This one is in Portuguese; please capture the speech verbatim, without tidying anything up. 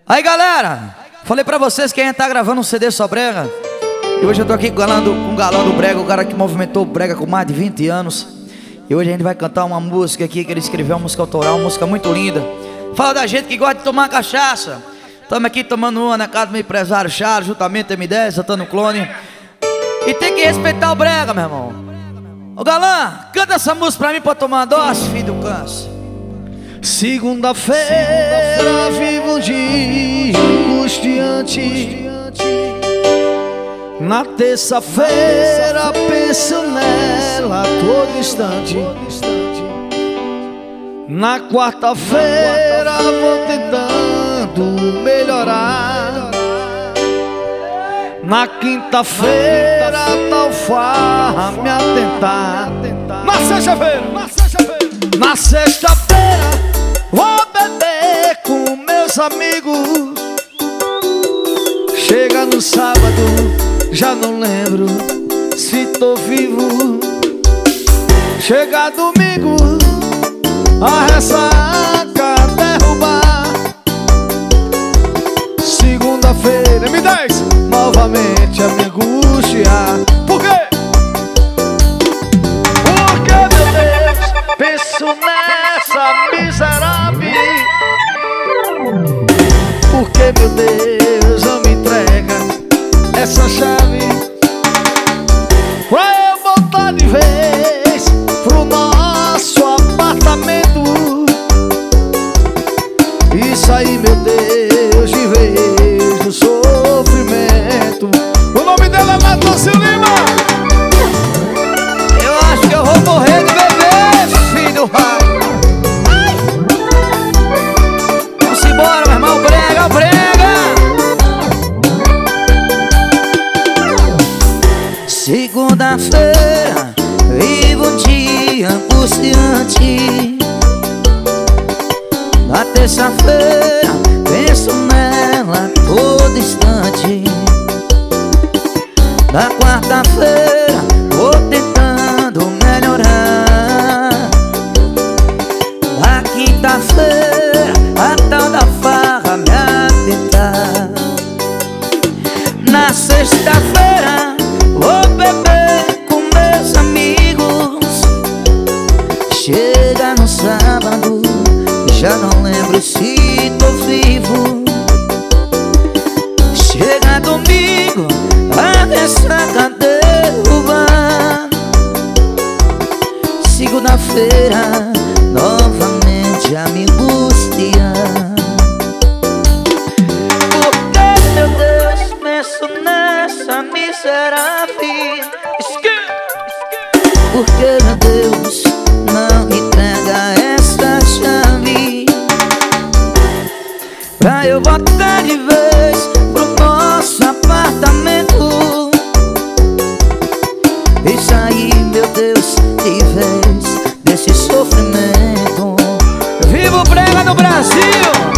Aí galera, falei pra vocês que a gente tá gravando um C D só brega. E hoje eu tô aqui com o galã do, com o galã do brega, o cara que movimentou o brega com mais de vinte anos. E hoje a gente vai cantar uma música aqui que ele escreveu, uma música autoral, uma música muito linda. Fala da gente que gosta de tomar cachaça. Estamos aqui tomando uma na casa do meu empresário Charles, juntamente M dez, Santana Clone. E tem que respeitar o brega, meu irmão. Ô galã, canta essa música pra mim pra tomar uma dose, filho do câncer. Segunda-feira vivo um dia angustiante. Na terça-feira penso nela todo instante. Na quarta-feira vou tentando melhorar. Na quinta-feira tal farra me atentar. Na sexta-feira, na sexta-feira, na sexta-feira vou beber com meus amigos. Chega no sábado, já não lembro se tô vivo. Chega domingo, a ressaca derrubar. Segunda-feira, M dez, novamente a me angustiar. Por quê? Porque, meu Deus, penso nessa miserável. Porque, meu Deus, não me entrega essa chave pra eu voltar de vez pro nosso apartamento. Isso aí, meu Deus, de vez do sofrimento. o nome dela é Natácia Lima. Eu acho que eu vou morrer de beber, filho do raio. Vamos embora, meu irmão, brega, brega. Segunda-feira, vivo um dia angustiante. Na terça-feira, penso nela todo instante. Na quarta-feira, vou tentando melhorar. Na quinta-feira, a tal da farra me atentar. Na sexta-feira, vou beber com meus amigos. Chega no sábado, já não lembro se tô vivo. Chega domingo, a ressaca derrubar. Segunda-feira, novamente a me angustiar. Porque, meu Deus, penso nessa miserável. Porque, meu Deus, não me entrega essa chave pra eu voltar de vez pro nosso apartamento. Isso aí, meu Deus, de vez desse sofrimento. Viva o brega no Brasil!